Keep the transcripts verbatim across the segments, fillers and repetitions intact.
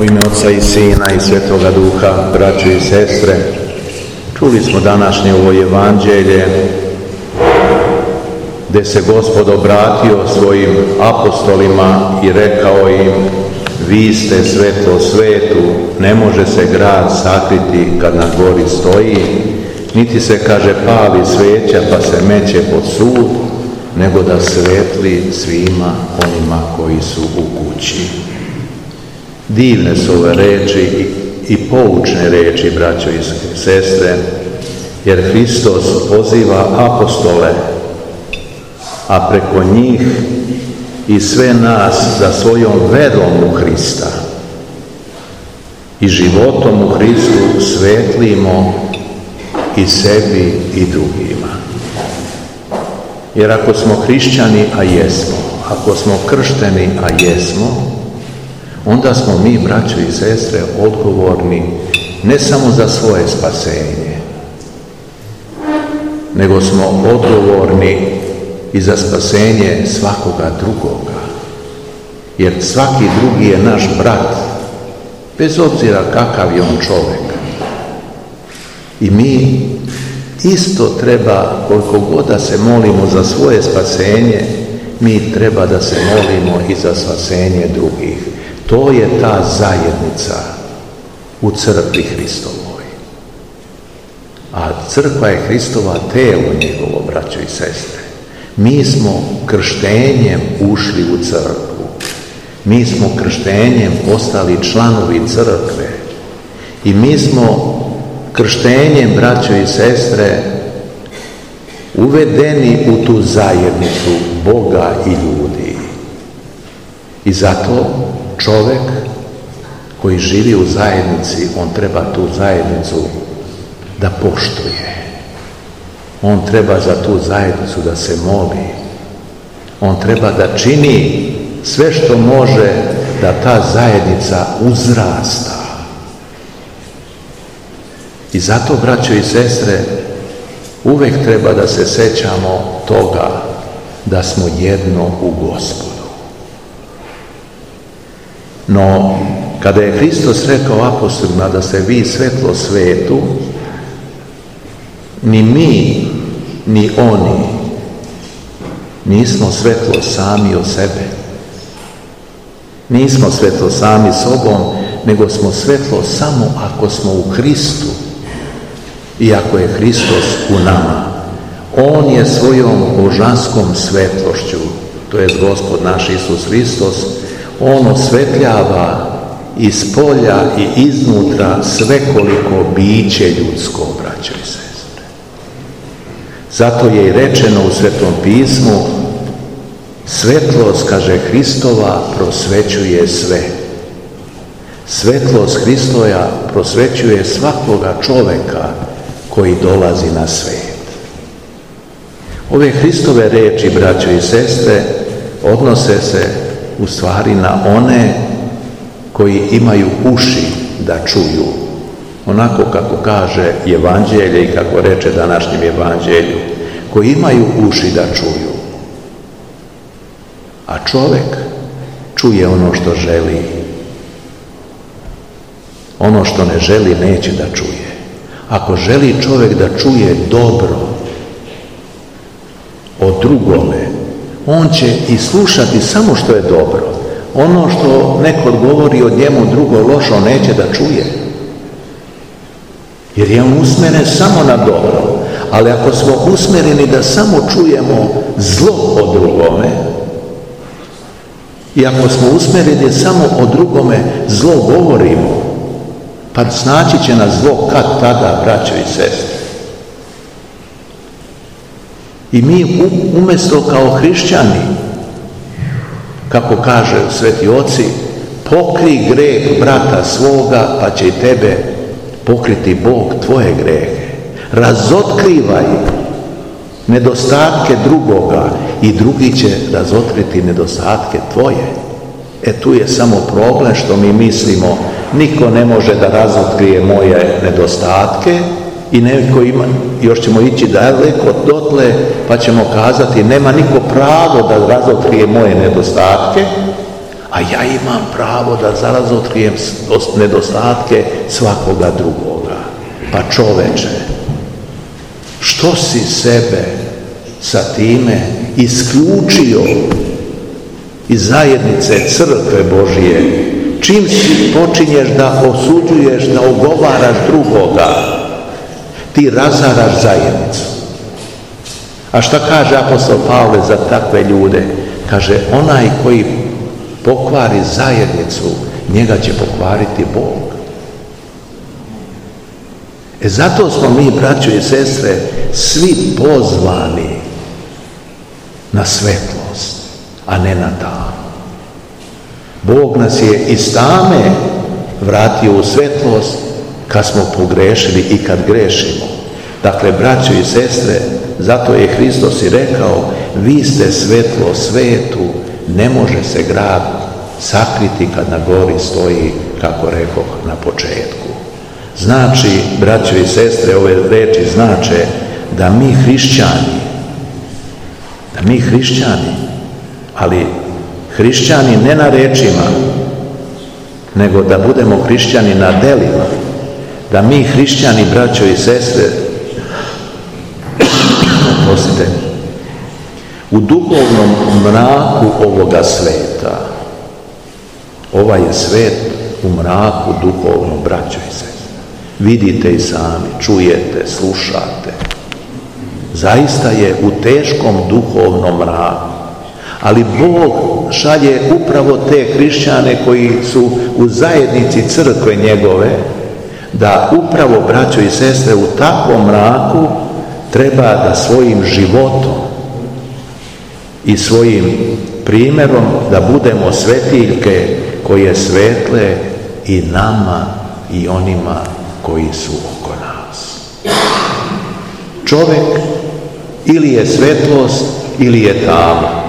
U ime Oca i Sina i Svetoga Duha, braćo i sestre, čuli smo današnje ovo evanđelje gdje se Gospod obratio svojim apostolima i rekao im: vi ste svetlo svetu, ne može se grad sakriti kad na gori stoji, niti se, kaže, pali sveća pa se meće pod sud, nego da svetli svima onima koji su u kući. Divne su ove reči i, i poučne reči, braćo i sestre, jer Hristos poziva apostole, a preko njih i sve nas da svojom verom u Hrista i životom u Hristu svetlimo i sebi i drugima. Jer ako smo hrišćani, a jesmo, ako smo kršteni, a jesmo, onda smo mi, braćo i sestre, odgovorni ne samo za svoje spasenje, nego smo odgovorni i za spasenje svakoga drugoga. Jer svaki drugi je naš brat, bez obzira kakav je on čovjek. I mi isto treba, koliko god da se molimo za svoje spasenje, mi treba da se molimo i za spasenje drugih. To je ta zajednica u crkvi Hristovoj. A crkva je Hristova telo njegovo, braćo i sestre. Mi smo krštenjem ušli u crkvu. Mi smo krštenjem postali članovi crkve. I mi smo krštenjem, braćo i sestre, uvedeni u tu zajednicu Boga i ljudi. I zato čovjek koji živi u zajednici, on treba tu zajednicu da poštuje. On treba za tu zajednicu da se moli. On treba da čini sve što može da ta zajednica uzrasta. I zato, braćo i sestre, uvijek treba da se sećamo toga da smo jedno u Gospodu. No, kada je Hristos rekao apostolima da ste vi svetlo svetu, ni mi, ni oni nismo svetlo sami od sebe. Nismo svetlo sami sobom, nego smo svetlo samo ako smo u Hristu i ako je Hristos u nama. On je svojom božanskom svetlošću, to je Gospod naš Isus Hristos, on osvetljava iz polja i iznutra svekoliko biće ljudsko, braćo i sestre. Zato je i rečeno u Svetom pismu: svetlost, kaže, Hristova prosvećuje sve. Svetlost Hristova prosvećuje svakoga čoveka koji dolazi na svet. Ove Hristove reči, braćo i sestre, odnose se u stvari na one koji imaju uši da čuju. Onako kako kaže evanđelje i kako reče današnjem evanđelju, koji imaju uši da čuju. A čovjek čuje ono što želi. Ono što ne želi neće da čuje. Ako želi čovjek da čuje dobro o drugome, on će i slušati samo što je dobro. Ono što neko govori o njemu drugo lošo, neće da čuje. Jer je on usmjeren samo na dobro. Ali ako smo usmjereni da samo čujemo zlo o drugome, i ako smo usmjereni samo o drugome zlo govorimo, pa snaći će nas zlo kad tada, braćo i sestre. I mi umjesto kao hrišćani, kako kaže sveti oci, pokri greh brata svoga, pa će i tebe pokriti Bog tvoje grehe. Razotkrivaj nedostatke drugoga i drugi će razotkriti nedostatke tvoje. E tu je samo problem što mi mislimo: niko ne može da razotkrije moje nedostatke i neko ima, još ćemo ići daleko dotle pa ćemo kazati: nema niko pravo da razotkrije moje nedostatke, a ja imam pravo da razotkrijem nedostatke svakoga drugoga. Pa čoveče, što si sebe sa time isključio iz zajednice crkve Božije? Čim si počinješ da osuđuješ, da ogovaraš drugoga, ti razaraš zajednicu. A šta kaže apostol Pavle za takve ljude? Kaže, onaj koji pokvari zajednicu, njega će pokvariti Bog. E zato smo mi, braćo i sestre, svi pozvani na svetlost, a ne na tamu. Bog nas je iz tame vratio u svetlost kad smo pogrešili i kad grešimo. Dakle, braćo i sestre, zato je Hristos i rekao, vi ste svetlo svijetu, ne može se grad sakriti kad na gori stoji, kako rekoh na početku. Znači, braćo i sestre, ove reči znače da mi hrišćani, da mi hrišćani, ali hrišćani ne na rečima, nego da budemo hrišćani na delima, da mi hrišćani, braćo i sestre, prostite, u duhovnom mraku ovoga sveta, ovaj je svet u mraku duhovnom, braćo i sestre. Vidite i sami, čujete, slušate. Zaista je u teškom duhovnom mraku. Ali Bog šalje upravo te hrišćane koji su u zajednici crkve njegove, da upravo, braćo i sestre, u takvom mraku treba da svojim životom i svojim primjerom da budemo svetiljke koje svetle i nama i onima koji su oko nas. Čovjek ili je svetlost ili je tama.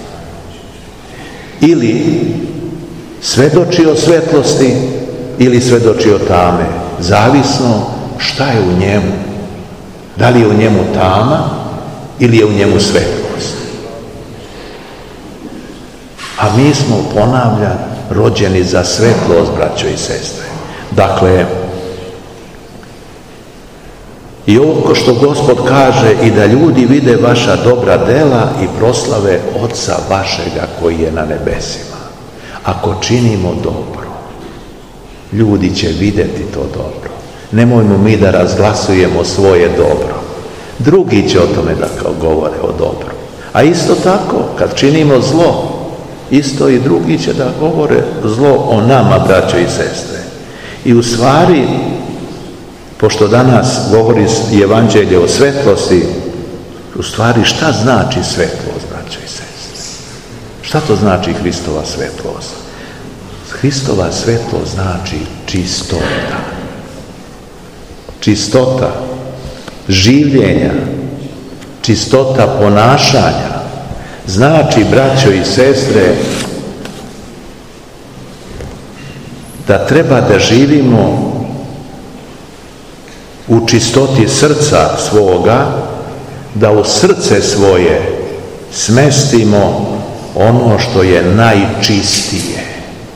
Ili svedoči o svetlosti ili svedoči o tame. Zavisno šta je u njemu. Da li je u njemu tama ili je u njemu svetlost. A mi smo, ponavljam, rođeni za svetlost, braćo i sestre. Dakle, i ovo što Gospod kaže, i da ljudi vide vaša dobra dela i proslave Oca vašega koji je na nebesima. Ako činimo dobro, ljudi će vidjeti to dobro. Nemojmo mi da razglasujemo svoje dobro. Drugi će o tome da govore o dobru. A isto tako, kad činimo zlo, isto i drugi će da govore zlo o nama, braćo i sestre. I u stvari, pošto danas govori evanđelje o svetlosti, u stvari šta znači svetlost, braćo i sestre? Šta to znači Hristova svetlost? Hristova svetlost znači čistota. Čistota življenja, čistota ponašanja. Znači, braćo i sestre, da treba da živimo u čistoti srca svoga, da u srce svoje smestimo ono što je najčistije.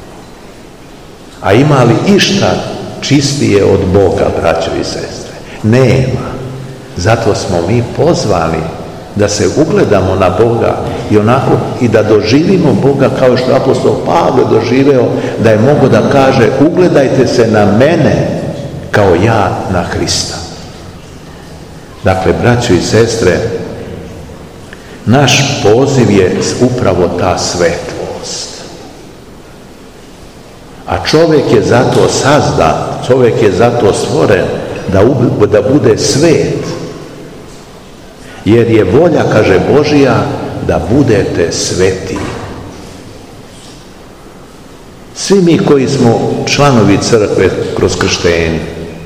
A ima li išta čistije od Boga, braćo i sestre? Nema. Zato smo mi pozvani da se ugledamo na Boga i onako i da doživimo Boga kao što apostol Pavle doživeo, da je mogao da kaže, ugledajte se na mene kao ja na Hrista. Dakle, braćo i sestre, naš poziv je upravo ta svetlost. A čovjek je zato sazdan, čovjek je zato stvoren da, da bude svet. Jer je volja, kaže Božija, da budete sveti. Svi mi koji smo članovi crkve kroz krštenje,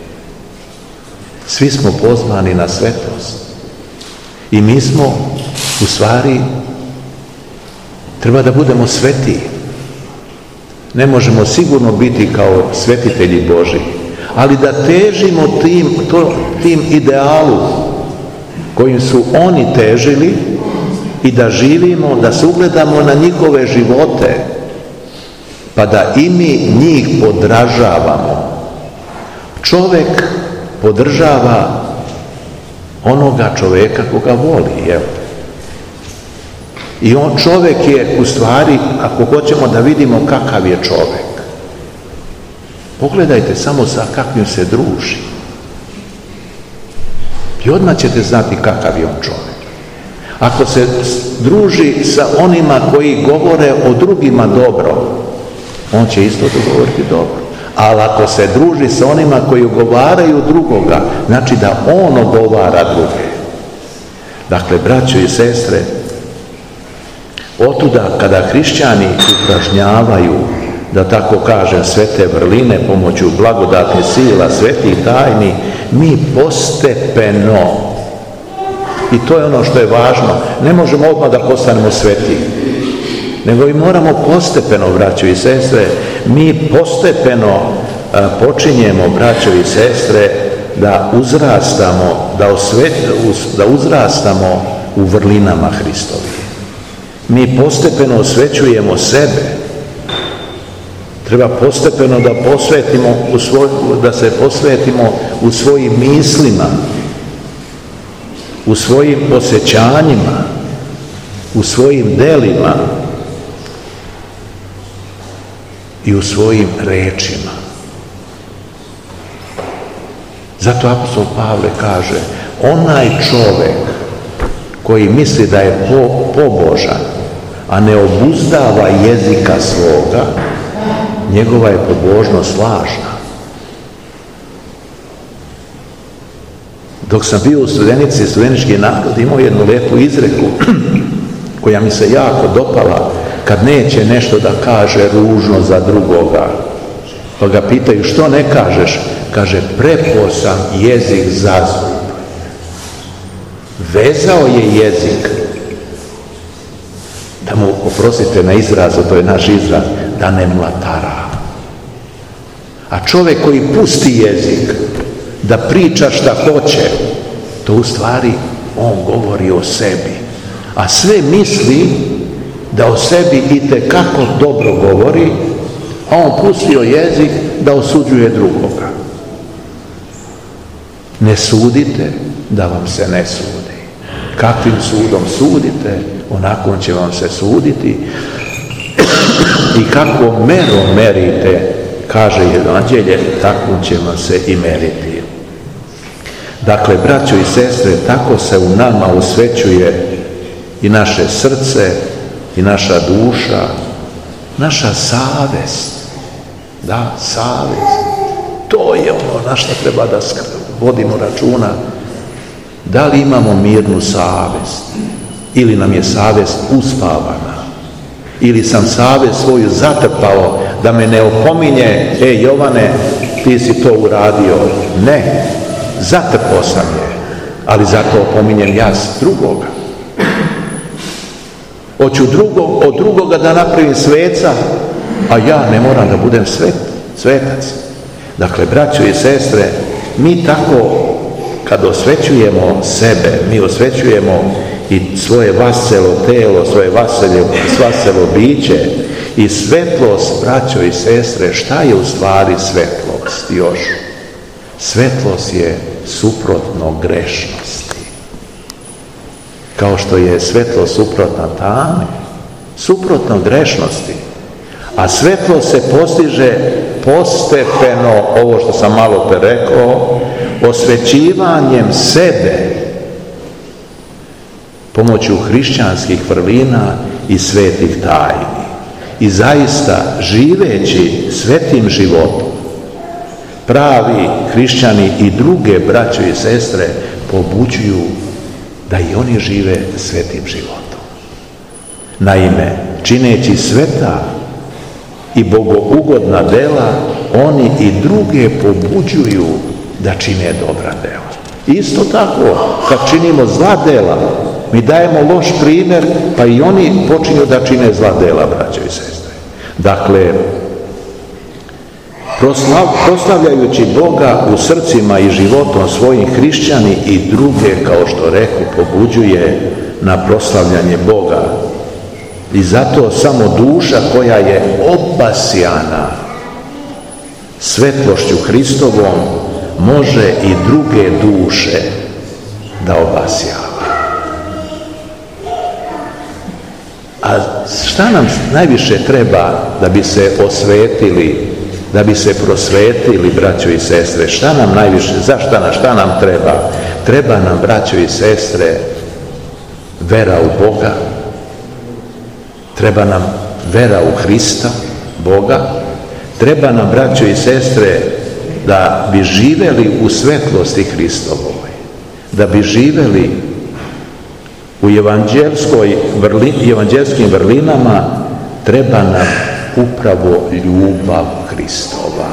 svi smo pozvani na svetlost. I mi smo, u stvari, treba da budemo sveti. Ne možemo sigurno biti kao svetitelji Božji, ali da težimo tim, to, tim idealu kojim su oni težili i da živimo, da se ugledamo na njihove živote pa da i mi njih podražavamo. Čovjek podržava onoga čovjeka koga voli, jel? I on čovjek je u stvari, ako hoćemo da vidimo kakav je čovjek, pogledajte samo sa kakvim se druži. I odmah ćete znati kakav je on čovjek. Ako se druži sa onima koji govore o drugima dobro, on će isto govoriti dobro. Ali ako se druži sa onima koji ogovaraju drugoga, znači da on ogovara druge. Dakle, braćo i sestre, otuda kada hrišćani upražnjavaju, da tako kažem, sve te vrline pomoću blagodatnih sila, svetih tajni, mi postepeno, i to je ono što je važno, ne možemo odmah da postanemo sveti, nego i moramo postepeno, braćo i sestre, mi postepeno a, počinjemo, braćo i sestre, da uzrastamo, da, osvet, uz, da uzrastamo u vrlinama Hristovih. Mi postepeno osvećujemo sebe. Treba postepeno da posvetimo u svoj, da se posvetimo u svojim mislima, u svojim osjećanjima, u svojim delima i u svojim rečima. Zato apostol Pavle kaže, onaj čovjek koji misli da je po, pobožan, a ne obuzdava jezika svoga, njegova je pobožnost lažna. Dok sam bio u Studenici, Studenički narod imao jednu lepu izreku koja mi se jako dopala, kad neće nešto da kaže ružno za drugoga. Pa ga pitaju, što ne kažeš? Kaže, prepao sam jezik za zub. Vezao je jezik, da mu, oprostite na izrazu, to je naš izraz, da ne mlatara. A čovjek koji pusti jezik, da priča šta hoće, to u stvari on govori o sebi. A sve misli da o sebi itekako dobro govori, a on pustio jezik da osuđuje drugoga. Ne sudite da vam se ne sudi. Kakvim sudom sudite, onako će vam se suditi. I kako merom merite, kaže Evanđelje, tako će vam se i meriti. Dakle, braćo i sestre, tako se u nama osvećuje i naše srce, i naša duša, naša savest. Da, savest. To je ono na što treba da vodimo računa. Da li imamo mirnu savest? Ili nam je savest uspavana? Ili sam savest svoju zatrpao da me ne opominje, e Jovane, ti si to uradio. Ne, zatrpao sam je, ali zato opominjem ja drugoga. Hoću drugog, od drugoga da napravim sveca, a ja ne moram da budem svet, svetac. Dakle, braćo i sestre, mi tako kad osvećujemo sebe, mi osvećujemo i svoje vaselo telo, svoje vaselo, vaselo biće i svetlost, braćo i sestre, šta je u stvari svetlost još? Svetlost je suprotno grešnosti. Kao što je svetlost suprotna tame, suprotno grešnosti. A svetlost se postiže postepeno, ovo što sam malo pre rekao, osvećivanjem sebe pomoću hrišćanskih vrlina i svetih tajni. I zaista, živeći svetim životom, pravi hrišćani i druge braćo i sestre pobuđuju da i oni žive svetim životom. Naime, čineći sveta i bogougodna dela, oni i druge pobuđuju da čine dobra dela. Isto tako, kad činimo zla dela, mi dajemo loš primjer, pa i oni počinju da čine zla dela, braćo i sestre. Dakle, proslav, proslavljajući Boga u srcima i životom svojim, hrišćani i druge, kao što reku, pobuđuje na proslavljanje Boga I zato samo duša koja je obasjana svetlošću Hristovom može i druge duše da obasjava. A šta nam najviše treba da bi se osvetili, da bi se prosvetili, braćo i sestre? Šta nam najviše, za šta nam, šta nam treba? Treba nam, braćo i sestre, vera u Boga. Treba nam vera u Hrista, Boga. Treba nam, braćo i sestre, da bi živeli u svetlosti Hristovoj, da bi živeli u evanđelskoj vrli, evanđelskim vrlinama, treba nam upravo ljubav Hristova.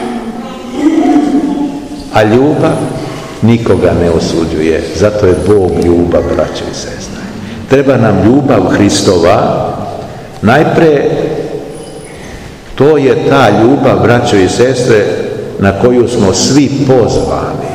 A ljubav nikoga ne osuđuje, zato je Bog ljubav, braćo i sestre. Treba nam ljubav Hristova. Najpre, to je ta ljubav, braćo i sestre, na koju smo svi pozvani.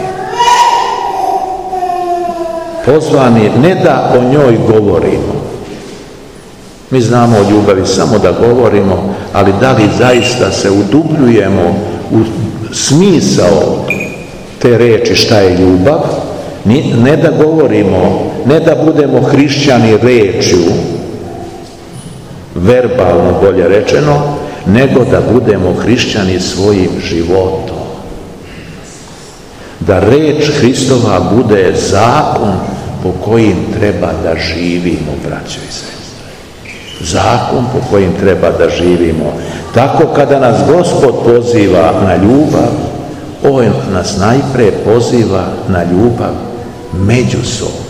Pozvani ne da o njoj govorimo. Mi znamo o ljubavi samo da govorimo, ali da li zaista se udubljujemo u smisao te reči šta je ljubav? Ne da govorimo, ne da budemo hrišćani rečju, verbalno bolje rečeno, nego da budemo hrišćani svojim životom. Da reč Hristova bude zakon po kojim treba da živimo, braćo i sestre. Zakon po kojim treba da živimo. Tako kada nas Gospod poziva na ljubav, on nas najpre poziva na ljubav međusobno.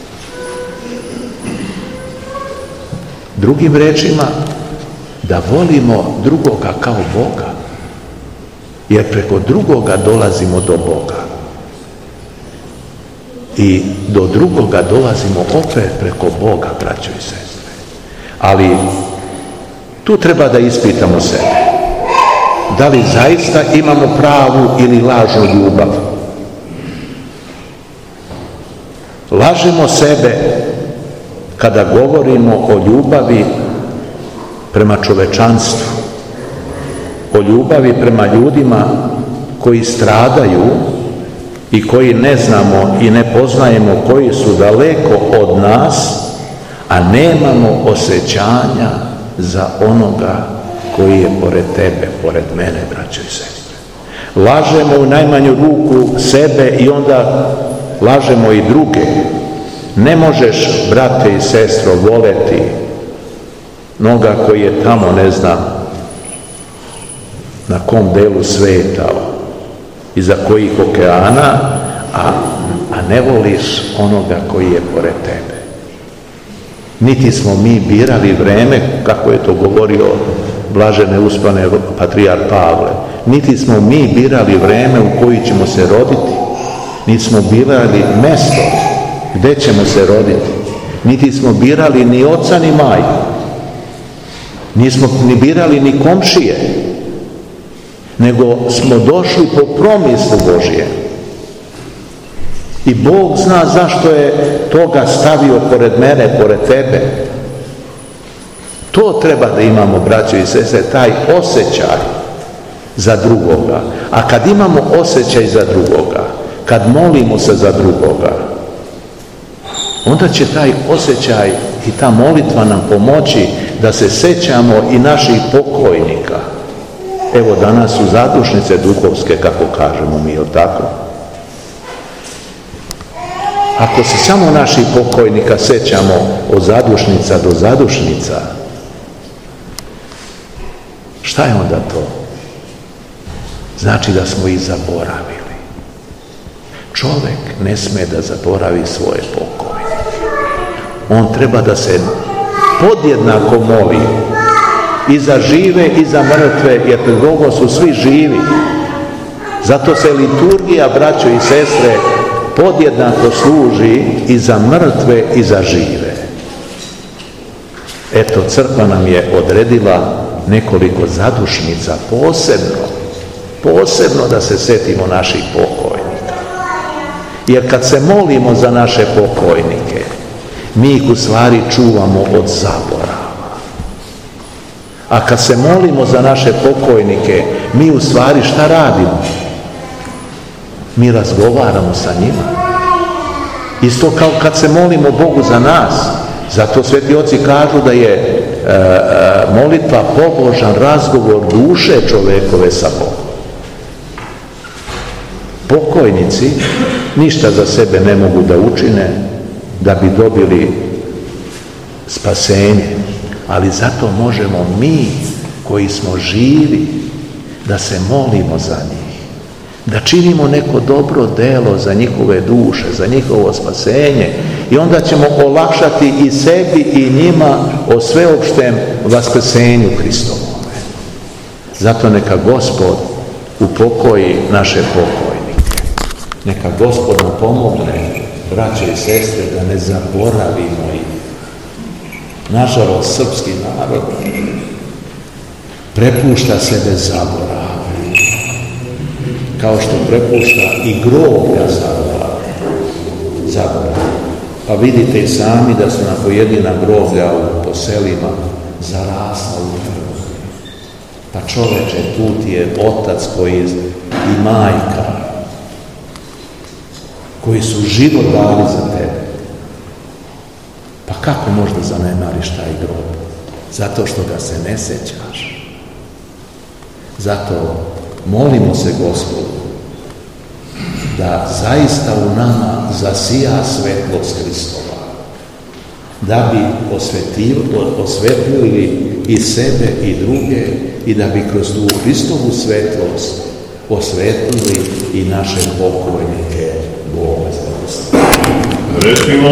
Drugim rečima, da volimo drugoga kao Boga, jer preko drugoga dolazimo do Boga. I do drugoga dolazimo opet preko Boga, braćo i sestre. Ali tu treba da ispitamo sebe. Da li zaista imamo pravu ili lažnu ljubav? Lažemo sebe kada govorimo o ljubavi prema čovečanstvu, o ljubavi prema ljudima koji stradaju i koji ne znamo i ne poznajemo, koji su daleko od nas, a nemamo osjećanja za onoga koji je pored tebe, pored mene, braćo i sestre. Lažemo u najmanju ruku sebe i onda lažemo i druge. Ne možeš, brate i sestro, voleti onoga koji je tamo, ne znam, na kom delu sveta, iza kojih okeana, a, a ne voliš onoga koji je pored tebe. Niti smo mi birali vreme, kako je to govorio blažene uspane patrijar Pavle, niti smo mi birali vreme u koji ćemo se roditi, niti smo birali mesto gde ćemo se roditi, niti smo birali ni oca ni majku, nismo ni birali ni komšije, nego smo došli po promislu Božje. I Bog zna zašto je toga stavio pored mene, pored tebe. To treba da imamo, braćo i sestre, taj osjećaj za drugoga. A kad imamo osjećaj za drugoga, kad molimo se za drugoga, onda će taj osjećaj i ta molitva nam pomoći da se sećamo i naših pokojnika. Evo, danas su zadušnice duhovske, kako kažemo mi, jel tako? Ako se samo naših pokojnika sećamo od zadušnica do zadušnica, šta je onda to? Znači da smo ih zaboravili. Čovjek ne sme da zaboravi svoje pokojnike. On treba da se podjednako moli i za žive i za mrtve, jer pred Bogom su svi živi. Zato se liturgija, braćo i sestre, podjednako služi i za mrtve i za žive. Eto, crkva nam je odredila nekoliko zadušnica, posebno, posebno da se setimo naših pokojnika. Jer kad se molimo za naše pokojnike, mi ih u stvari čuvamo od zaborava. A kad se molimo za naše pokojnike, mi u stvari šta radimo? Mi razgovaramo sa njima. Isto kao kad se molimo Bogu za nas. Zato sveti oci kažu da je e, e, molitva pobožan razgovor duše čovekove sa Bogom. Pokojnici ništa za sebe ne mogu da učine da bi dobili spasenje, ali zato možemo mi koji smo živi da se molimo za njih, da činimo neko dobro delo za njihove duše, za njihovo spasenje, i onda ćemo olakšati i sebi i njima o sveopštem vaskrsenju Hristovome. Zato neka Gospod upokoji naše pokojnike. Neka Gospod nam pomogne, braće i sestre, da ne zaboravimo ih. Nažalost, srpski narod prepušta sebe zaboravu, kao što prepušta i groblja zaboravu. Pa vidite i sami da su na pojedina groblja po selima zarasla u drvo. Pa čoveče, tu ti je otac koji i majka, koji su život dali za tebe. Pa kako možda zanemariš taj grob? Zato što ga se ne sećaš. Zato molimo se Gospodu da zaista u nama zasija svetlost Hristova, da bi osvetljili i sebe i druge i da bi kroz tu Hristovu svetlost osvetljili i naše pokojnike. Bog zdravstva.